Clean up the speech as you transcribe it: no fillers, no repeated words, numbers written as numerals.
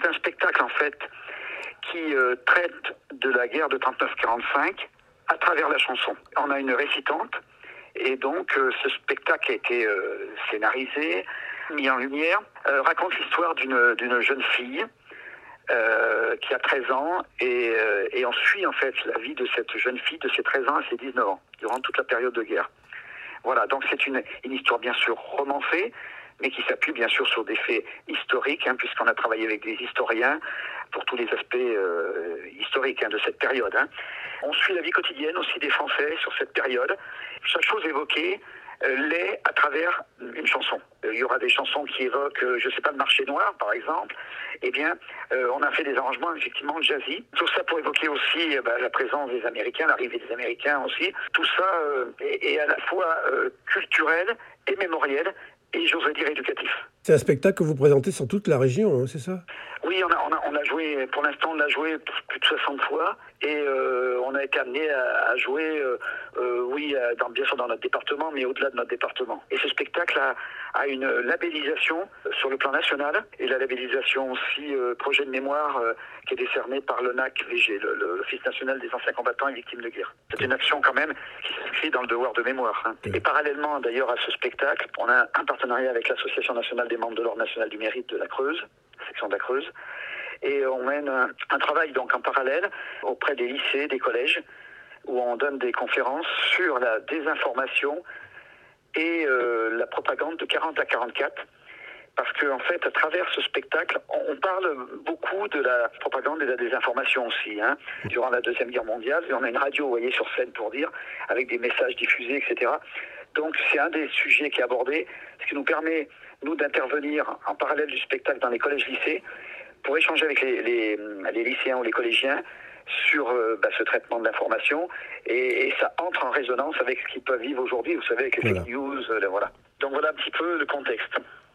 c'est un spectacle en fait qui traite de la guerre de 39-45 à travers la chanson. On a une récitante et donc ce spectacle a été scénarisé, mis en lumière, raconte l'histoire d'une jeune fille qui a 13 ans et on suit en fait la vie de cette jeune fille de ses 13 ans à ses 19 ans, durant toute la période de guerre. Voilà, donc c'est une histoire bien sûr romancée, mais qui s'appuie bien sûr sur des faits historiques, puisqu'on a travaillé avec des historiens pour tous les aspects historiques de cette période. On suit la vie quotidienne aussi des Français sur cette période. Chaque chose évoquée l'est à travers une chanson. Il y aura des chansons qui évoquent, je sais pas, le marché noir, par exemple. Eh bien, on a fait des arrangements effectivement jazzy. Tout ça pour évoquer aussi la présence des Américains, l'arrivée des Américains aussi. Tout ça est à la fois culturel et mémoriel, et j'oserais dire éducatif. C'est un spectacle que vous présentez sur toute la région, c'est ça? Oui, on a joué, pour l'instant on l'a joué plus de 60 fois et on a été amené à jouer, bien sûr dans notre département, mais au-delà de notre département. Et ce spectacle a une labellisation sur le plan national et la labellisation aussi projet de mémoire qui est décerné par l'ONAC-VG, l'Office national des anciens combattants et victimes de guerre. C'est une action quand même qui s'inscrit dans le devoir de mémoire. Et parallèlement d'ailleurs à ce spectacle, on a un partenariat avec l'Association nationale des membres de l'Ordre national du mérite de la Creuse, section de la Creuse, et on mène un travail donc en parallèle auprès des lycées, des collèges, où on donne des conférences sur la désinformation et la propagande de 40 à 44, parce qu'en fait, à travers ce spectacle, on parle beaucoup de la propagande et de la désinformation aussi. Durant la Deuxième Guerre mondiale, on a une radio, vous voyez, sur scène pour dire, avec des messages diffusés, etc. Donc c'est un des sujets qui est abordé, ce qui nous permet, nous, d'intervenir en parallèle du spectacle dans les collèges-lycées pour échanger avec les lycéens ou les collégiens sur ce traitement de l'information, et ça entre en résonance avec ce qu'ils peuvent vivre aujourd'hui, vous savez, avec les fake news, voilà. Donc voilà un petit peu le contexte.